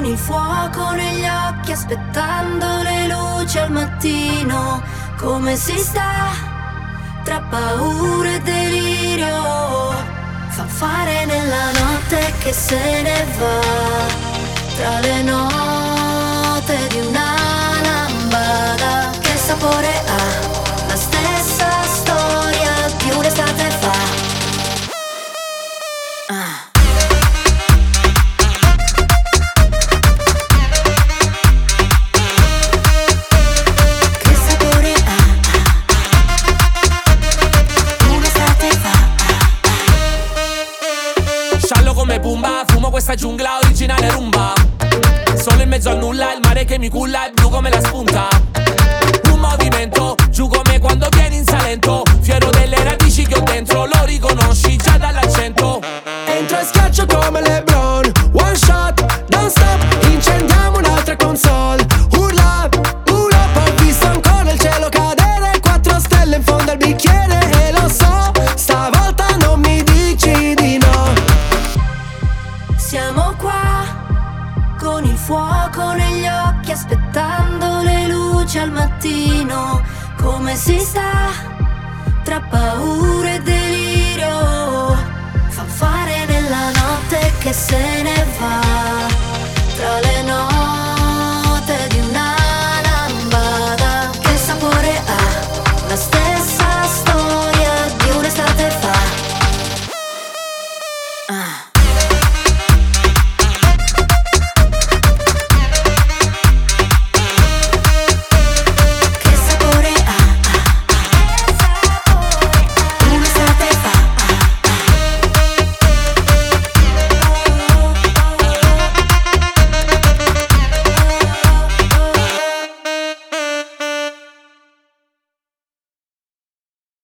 con il fuoco negli occhi, aspettando le luci al mattino. Come si sta tra paura e delirio? Fanfare nella notte che se ne va, tra le note di una lambada. Che sapore ha la stessa storia di un'estate fa. Come Pumba, fumo questa giungla originale rumba. Solo in mezzo al nulla, il mare che mi culla è blu come la spunta. Un movimento, giù come quando vieni in Salento. Fiero delle radici che ho dentro, lo riconosci già dall'accento. Entro e schiaccio come LeBron, one shot, don't stop, incendiamo un'altra console. Urla, urla, ho visto ancora il cielo cadere, 4 stelle in fondo al bicchiere. E lo so, stavolta non mi dici di no. Siamo qua, con il fuoco negli occhi, aspettando le luci al mattino. Come si sta tra paura e delirio? Fanfare nella notte che se ne va, tra le note di una lambada. Che sapore ha la stessa storia di un'estate fa.